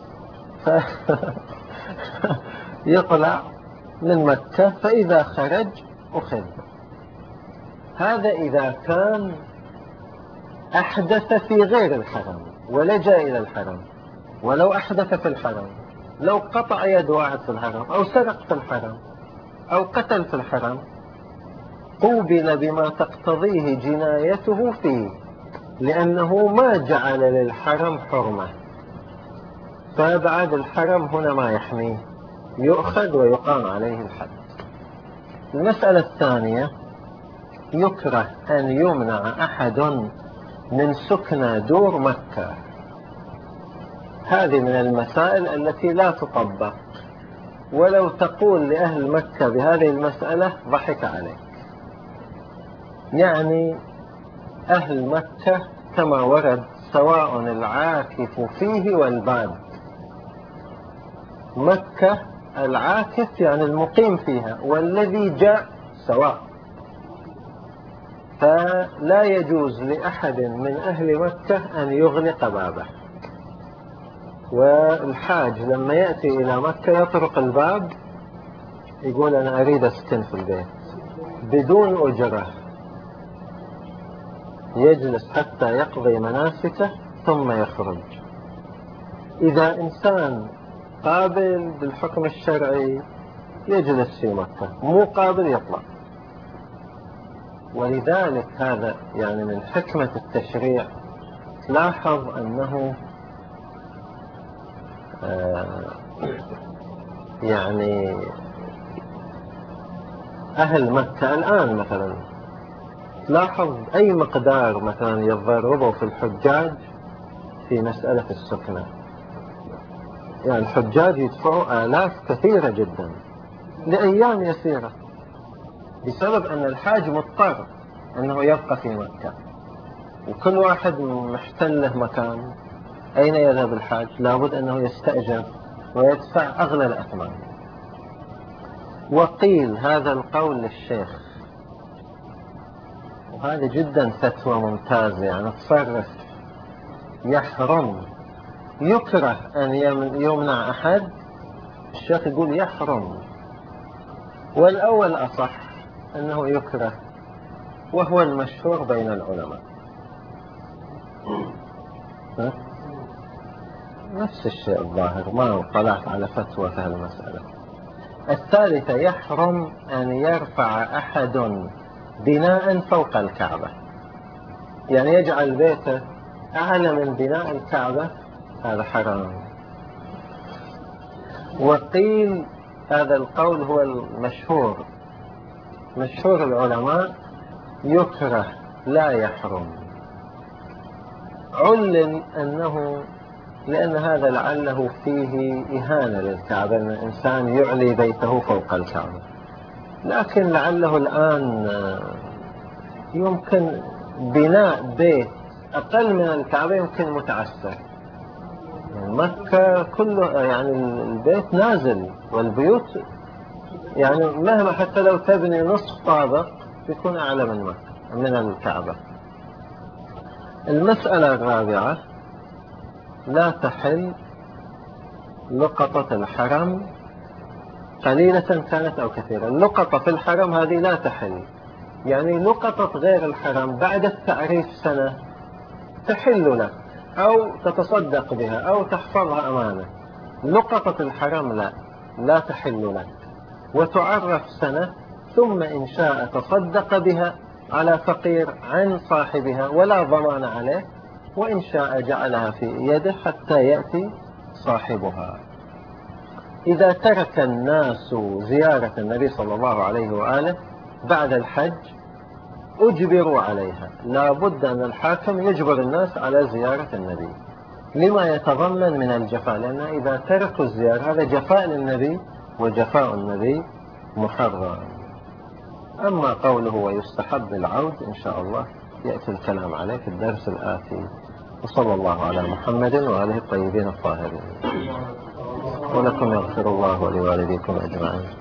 [SPEAKER 1] يطلع من مكة، فإذا خرج أخذ. هذا إذا كان أحدث في غير الحرم ولجأ إلى الحرم. ولو أحدث في الحرم، لو قطع يد واحد في الحرم، أو سرق في الحرم، أو قتل في الحرم، قوبل بما تقتضيه جنايته فيه، لأنه ما جعل للحرم حرمة، فبعد الحرم هنا ما يحميه، يؤخذ ويقام عليه الحد. المسألة الثانية: يكره أن يمنع أحد من سكنى دور مكة. هذه من المسائل التي لا تطبق، ولو تقول لأهل مكة بهذه المسألة ضحك عليك. يعني أهل مكة كما ورد سواء العاكف فيه والباد. مكة العاكف يعني المقيم فيها، والذي جاء سواء، فلا يجوز لأحد من أهل مكة أن يغلق بابه. والحاج لما يأتي إلى مكة يطرق الباب، يقول: أنا أريد أسكن في البيت بدون أجرة، يجلس حتى يقضي مناسكه ثم يخرج. إذا إنسان قابل بالحكم الشرعي يجلس في مكة، مو قابل يطلع. ولذلك هذا يعني من حكمة التشريع. لاحظ أنه يعني أهل مكة الآن مثلا لاحظ أي مقدار مثلا يتضربوا في الحجاج في مسألة السكنة. يعني الحجاج يدفعوا آلاف كثيرة جدا لأيام يسيرة، بسبب أن الحاج مضطر أنه يبقى في مكة، وكل واحد محتله مكان. أين يذهب الحاج؟ لابد أنه يستأجر ويدفع أغلى الأثمان. وقيل هذا القول للشيخ، وهذا جدا فتوى ممتازة، يعني تصرف. يحرم، يكره أن يمنع أحد. الشيخ يقول يحرم، والأول أصح أنه يكره، وهو المشهور بين العلماء. ها؟ نفس الشيء الظاهر، ما طلعت على فتوى في هالمسألة. الثالثة يحرم أن يرفع أحد بناء فوق الكعبة، يعني يجعل بيته أعلى من بناء الكعبة، هذا حرام. وقيل هذا القول هو المشهور، مشهور العلماء، يكره لا يحرم. علم أنه لأن هذا لعله فيه إهانة للكعبة، أن الإنسان يعلي بيته فوق الكعبة، لكن لعله الآن يمكن بناء بيت أقل من الكعبة يمكن متعسر. مكة كله يعني البيت نازل، والبيوت يعني مهما حتى لو تبني نصف طابق يكون أعلى من مكة من الكعبة. المسألة الرابعة، لا تحل لقطة الحرم قليلة كانت أو كثيرة. اللقطة في الحرم هذه لا تحل، يعني لقطة غير الحرم بعد التعريف سنة تحل لك، أو تتصدق بها أو تحفظها أمانة. لقطة الحرم لا تحل لك، وتعرف سنة، ثم إن شاء تصدق بها على فقير عن صاحبها ولا ضمان عليه، وإن شاء جعلها في يده حتى يأتي صاحبها. إذا ترك الناس زيارة النبي صلى الله عليه وآله بعد الحج أجبروا عليها، لا بد أن الحاكم يجبر الناس على زيارة النبي لما يتضمن من الجفاء، لأن إذا تركوا الزيارة هذا جفاء للنبي، وجفاء النبي محرم. أما قوله ويستحب العود إن شاء الله يأتي الكلام عليه في الدرس الآتي. وصلى الله على محمد وآله الطيبين الطاهرين. ولكم يغفر الله ولوالديكم أجمعين.